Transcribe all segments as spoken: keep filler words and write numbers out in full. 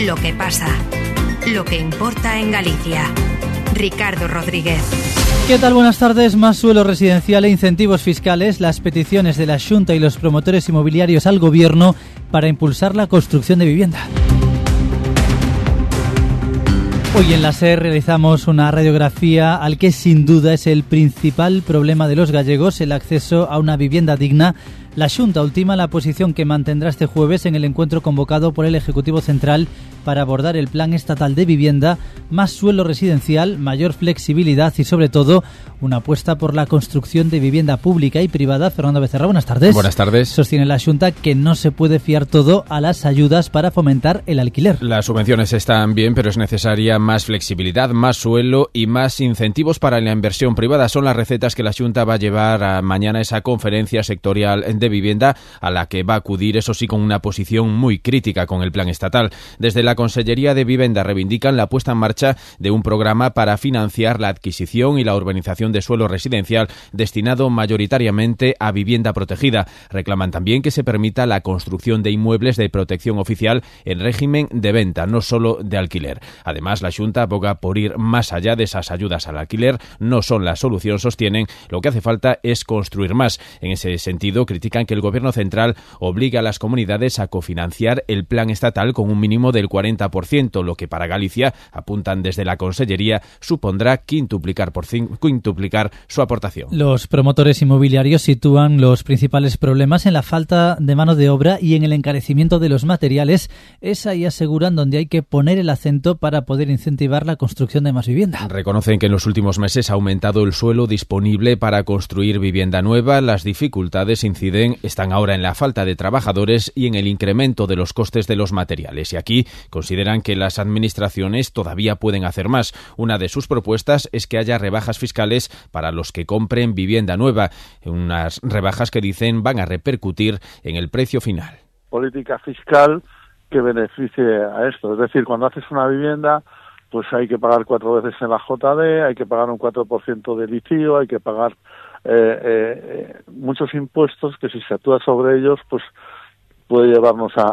Lo que pasa, lo que importa en Galicia. Ricardo Rodríguez. ¿Qué tal? Buenas tardes. Más suelo residencial e incentivos fiscales, las peticiones de la Xunta y los promotores inmobiliarios al Gobierno para impulsar la construcción de vivienda. Hoy en la SER realizamos una radiografía al que sin duda es el principal problema de los gallegos, el acceso a una vivienda digna. La Xunta ultima la posición que mantendrá este jueves en el encuentro convocado por el Ejecutivo Central para abordar el Plan Estatal de Vivienda, más suelo residencial, mayor flexibilidad y, sobre todo, una apuesta por la construcción de vivienda pública y privada. Fernando Becerra, buenas tardes. Buenas tardes. Sostiene la Xunta que no se puede fiar todo a las ayudas para fomentar el alquiler. Las subvenciones están bien, pero es necesaria más flexibilidad, más suelo y más incentivos para la inversión privada. Son las recetas que la Xunta va a llevar a mañana esa conferencia sectorial de vivienda, a la que va a acudir, eso sí, con una posición muy crítica con el plan estatal. Desde la Consellería de Vivienda reivindican la puesta en marcha de un programa para financiar la adquisición y la urbanización de suelo residencial destinado mayoritariamente a vivienda protegida. Reclaman también que se permita la construcción de inmuebles de protección oficial en régimen de venta, no solo de alquiler. Además, la Xunta aboga por ir más allá de esas ayudas al alquiler. No son la solución, sostienen. Lo que hace falta es construir más. En ese sentido, critican que el Gobierno central obliga a las comunidades a cofinanciar el plan estatal con un mínimo del cuarenta por ciento, lo que para Galicia, apuntan desde la Consellería, supondrá quintuplicar por cinco, quintuplicar su aportación. Los promotores inmobiliarios sitúan los principales problemas en la falta de mano de obra y en el encarecimiento de los materiales. Es ahí, aseguran, donde hay que poner el acento para poder incentivar la construcción de más vivienda. Reconocen que en los últimos meses ha aumentado el suelo disponible para construir vivienda nueva. Las dificultades inciden están ahora en la falta de trabajadores y en el incremento de los costes de los materiales. Y aquí consideran que las administraciones todavía pueden hacer más. Una de sus propuestas es que haya rebajas fiscales para los que compren vivienda nueva, unas rebajas que dicen van a repercutir en el precio final. Política fiscal que beneficie a esto, es decir, cuando haces una vivienda, pues hay que pagar cuatro veces en la J D, hay que pagar un cuatro por ciento de licio, hay que pagar eh, eh, muchos impuestos que si se actúa sobre ellos, pues puede llevarnos a,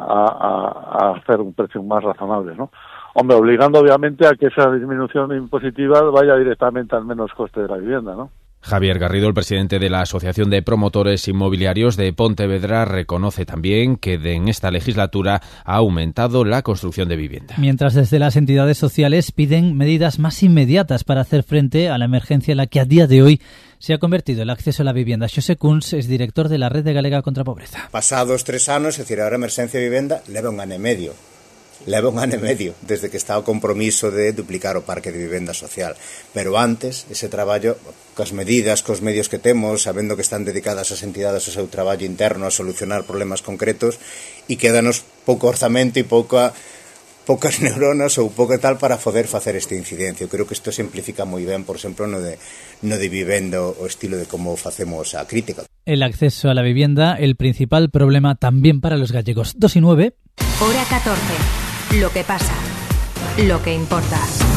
a, a hacer un precio más razonable, ¿no? Hombre, obligando obviamente a que esa disminución impositiva vaya directamente al menos coste de la vivienda, ¿no? Javier Garrido, el presidente de la Asociación de Promotores Inmobiliarios de Pontevedra, reconoce también que en esta legislatura ha aumentado la construcción de vivienda. Mientras desde las entidades sociales piden medidas más inmediatas para hacer frente a la emergencia en la que a día de hoy se ha convertido el acceso a la vivienda. Xosé Kunz es director de la Red de Galega contra a Pobreza. Pasados tres anos, é dicir, ahora a emerxencia de vivenda leva un ano e medio. Leva un ano e medio desde que está o compromiso de duplicar o parque de vivenda social. Pero antes, ese traballo, coas medidas, cos medios que temos, sabendo que están dedicadas as entidades ao seu traballo interno a solucionar problemas concretos, e quédanos pouco orzamento e pouca, poucas neuronas ou pouco tal para poder facer este incidencia. Eu creo que isto simplifica moi ben, por exemplo, no de, no de vivenda, o estilo de como facemos a crítica. El acceso a la vivienda, el principal problema también para los gallegos. dos y nueve. Hora catorce. Lo que pasa, lo que importa.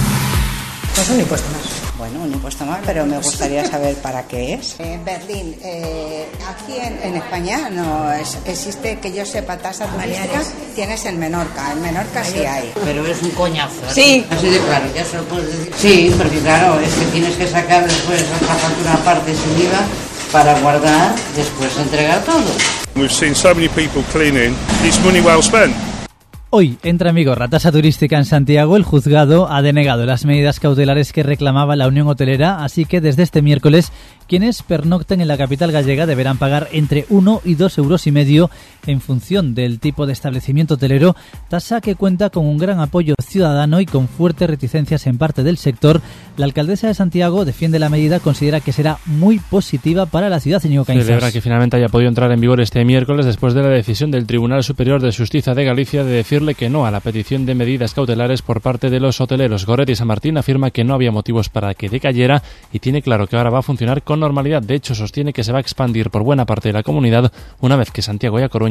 Pues un impuesto más. Bueno, un impuesto más, pero me gustaría saber para qué es. En Berlín, eh, aquí en, en España no es, existe, que yo sepa, tasa turística. Baleares. Tienes en Menorca, en Menorca sí hay. Pero es un coñazo. Sí. Así de claro, ya se lo puedes decir. Sí, porque claro, es que tienes que sacar después otra factura aparte sin I V A para guardar, después entregar todo. We've seen so many people cleaning. It's money well spent. Hoy entra en vigor la tasa turística en Santiago. El juzgado ha denegado las medidas cautelares que reclamaba la Unión Hotelera, así que desde este miércoles quienes pernocten en la capital gallega deberán pagar entre uno y dos euros y medio en función del tipo de establecimiento hotelero, tasa que cuenta con un gran apoyo ciudadano y con fuertes reticencias en parte del sector. La alcaldesa de Santiago defiende la medida, considera que será muy positiva para la ciudad. Señor Caínzas. Celebra que finalmente haya podido entrar en vigor este miércoles después de la decisión del Tribunal Superior de Justicia de Galicia de decirle que no a la petición de medidas cautelares por parte de los hoteleros. Goretti San Martín afirma que no había motivos para que decayera y tiene claro que ahora va a funcionar con normalidad. De hecho, sostiene que se va a expandir por buena parte de la comunidad una vez que Santiago y A Coruña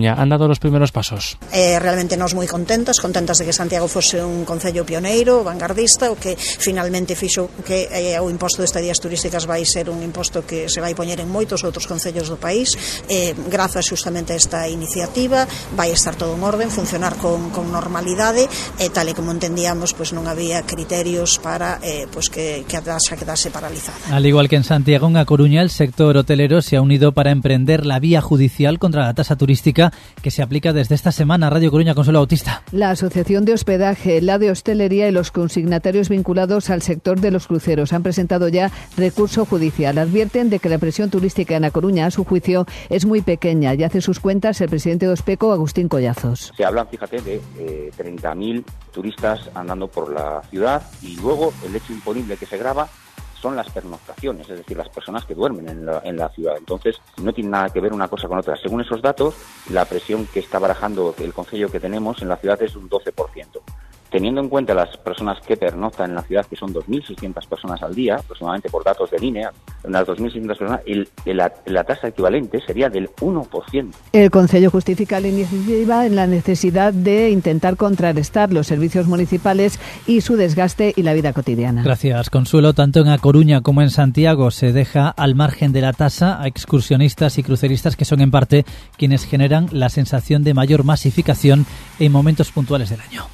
Coruña han dado los primeros pasos. Eh, realmente nós moi contentas, contentas de que Santiago fose un concello pioneiro, vanguardista, o que finalmente fixo que eh, o imposto de estadías turísticas vai ser un imposto que se vai poñer en moitos outros concellos do país. Eh, grazas justamente a esta iniciativa vai estar todo en orden, funcionar con, con normalidade, e tal e como entendíamos, pues non había criterios para eh, pues que, que a tasa quedase paralizada. Al igual que en Santiago, en A Coruña, el sector hotelero se ha unido para emprender la vía judicial contra la tasa turística que se aplica desde esta semana. Radio Coruña, Consuelo Bautista. La Asociación de Hospedaje, la de Hostelería y los consignatarios vinculados al sector de los cruceros han presentado ya recurso judicial. Advierten de que la presión turística en A Coruña, a su juicio, es muy pequeña y hace sus cuentas el presidente de Hospeco, Agustín Collazos. Se hablan, fíjate, de eh, treinta mil turistas andando por la ciudad, y luego el hecho imponible que se grava son las pernoctaciones, es decir, las personas que duermen en la, en la ciudad. Entonces, no tiene nada que ver una cosa con otra. Según esos datos, la presión que está barajando el concello que tenemos en la ciudad es un doce por ciento. Teniendo en cuenta las personas que pernoctan en la ciudad, que son dos mil seiscientas personas al día, aproximadamente por datos del I N E, unas dos mil seiscientas personas, el, la, la tasa equivalente sería del uno por ciento. El concello justifica la iniciativa en la necesidad de intentar contrarrestar los servicios municipales y su desgaste y la vida cotidiana. Gracias, Consuelo. Tanto en A Coruña como en Santiago se deja al margen de la tasa a excursionistas y cruceristas, que son en parte quienes generan la sensación de mayor masificación en momentos puntuales del año.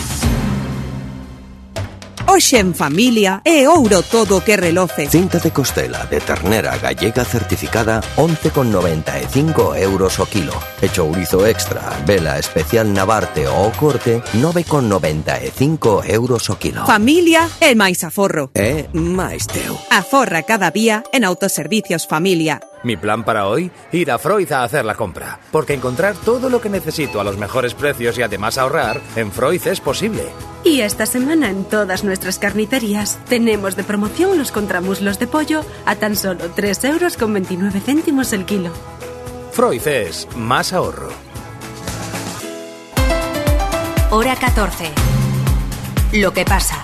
Hoxe en familia é ouro todo que reloce. Cinta de costela de ternera gallega certificada once con noventa e cinco euros o kilo. E chourizo extra, vela especial Navarte ou corte nove con noventa e cinco euros o kilo. Familia é máis aforro. É máis teu. Aforra cada día en Autoservicios Familia. Mi plan para hoy, ir a Freud a hacer la compra, porque encontrar todo lo que necesito a los mejores precios y además ahorrar, en Freud es posible. Y esta semana en todas nuestras carnicerías tenemos de promoción los contramuslos de pollo a tan solo tres euros con veintinueve céntimos el kilo. Freud es más ahorro. Hora catorce. Lo que pasa.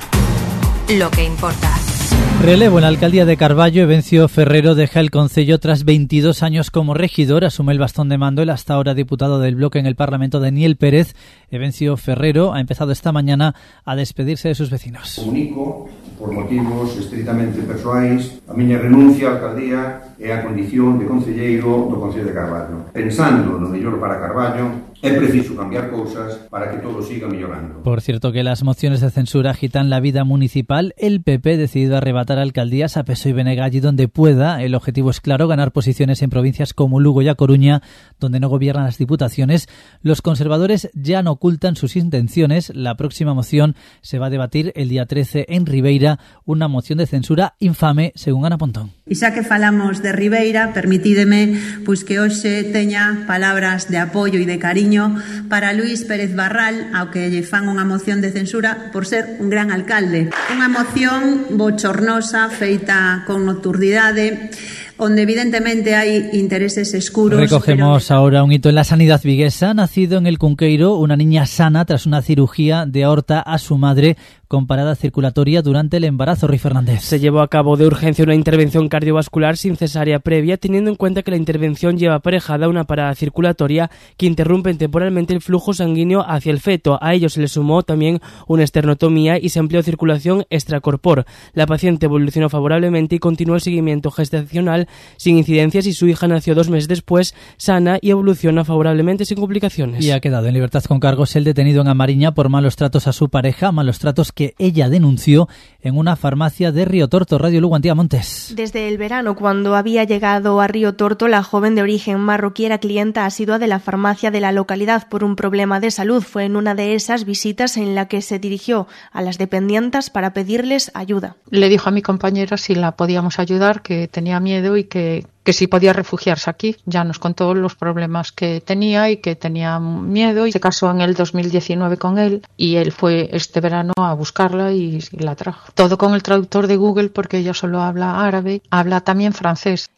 Lo que importa. Relevo en la alcaldía de Carballo. Evencio Ferrero deja el concello tras veintidós años como regidor. Asume el bastón de mando el hasta ahora diputado del bloque en el Parlamento, Daniel Pérez. Evencio Ferrero ha empezado esta mañana a despedirse de sus vecinos. Comunico, por motivos estritamente persoais, a miña renuncia á alcaldía e a condición de concelleiro do Concello de Carballo. Pensando no mellor para Carballo, é preciso cambiar cousas para que todo siga mellorando. Por cierto que las mociones de censura agitan la vida municipal. El P P ha decidido arrebatar alcaldías a P S O E y B N G allí donde pueda. El objetivo es claro, ganar posiciones en provincias como Lugo y A Coruña, donde no gobiernan las diputaciones. Los conservadores ya no ocultan sus intenciones. La próxima moción se va a debatir el día trece en Ribeira, una moción de censura infame, según Ana Pontón. E xa que falamos de Ribeira, permitídeme pois que hoxe teña palabras de apoio e de cariño para Luís Pérez Barral, ao que lle fan unha moción de censura por ser un gran alcalde. Unha moción bochornosa, feita con nocturnidade, onde evidentemente hai intereses escuros. Recogemos pero... ahora un hito en la sanidad viguesa. Nacido en el Cunqueiro, una niña sana tras una cirugía de aorta a su madre con parada circulatoria durante el embarazo. Rui Fernández. Se llevó a cabo de urgencia una intervención cardiovascular sin cesárea previa, teniendo en cuenta que la intervención lleva aparejada una parada circulatoria que interrumpe temporalmente el flujo sanguíneo hacia el feto. A ello se le sumó también una esternotomía y se amplió circulación extracorpor. La paciente evolucionó favorablemente y continuó el seguimiento gestacional sin incidencias, y su hija nació dos meses después sana y evoluciona favorablemente sin complicaciones. Y ha quedado en libertad con cargos el detenido en Amariña por malos tratos a su pareja, malos tratos que ella denunció en una farmacia de Río Torto. Radio Lugo, Antía Montes. Desde el verano, cuando había llegado a Río Torto, la joven de origen marroquí era clienta asidua de la farmacia de la localidad por un problema de salud. Fue en una de esas visitas en la que se dirigió a las dependientas para pedirles ayuda. Le dijo a mi compañera si la podíamos ayudar, que tenía miedo y que que si podía refugiarse aquí. Ya nos contó los problemas que tenía y que tenía miedo, y se casó en el dos mil diecinueve con él, y él fue este verano a buscarla y, y la trajo. Todo con el traductor de Google, porque ella solo habla árabe, habla también francés.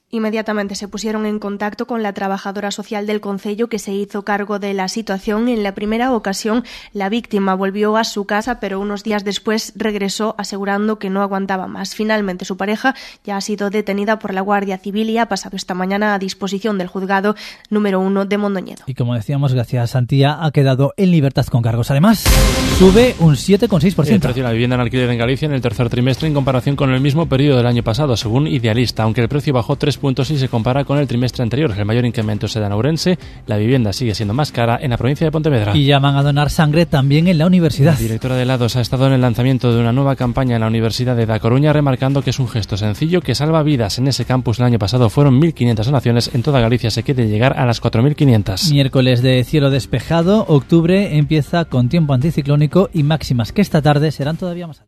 Inmediatamente se pusieron en contacto con la trabajadora social del concello, que se hizo cargo de la situación. En la primera ocasión, la víctima volvió a su casa, pero unos días después regresó asegurando que no aguantaba más. Finalmente, su pareja ya ha sido detenida por la Guardia Civil y ha pasado esta mañana a disposición del juzgado número uno de Mondoñedo. Y como decíamos, gracias Santía, ha quedado en libertad con cargos. Además, sube un siete coma seis por ciento. El precio de la vivienda en alquiler en Galicia en el tercer trimestre en comparación con el mismo periodo del año pasado, según Idealista, aunque el precio bajó tres puntos y se compara con el trimestre anterior. El mayor incremento se da en Ourense. La vivienda sigue siendo más cara en la provincia de Pontevedra. Y llaman a donar sangre también en la universidad. La directora de Lados ha estado en el lanzamiento de una nueva campaña en la Universidad de Da Coruña, remarcando que es un gesto sencillo que salva vidas. En ese campus el año pasado fueron mil quinientas donaciones. En toda Galicia se quiere llegar a las cuatro mil quinientas. Miércoles de cielo despejado. Octubre empieza con tiempo anticiclónico y máximas que esta tarde serán todavía más altas.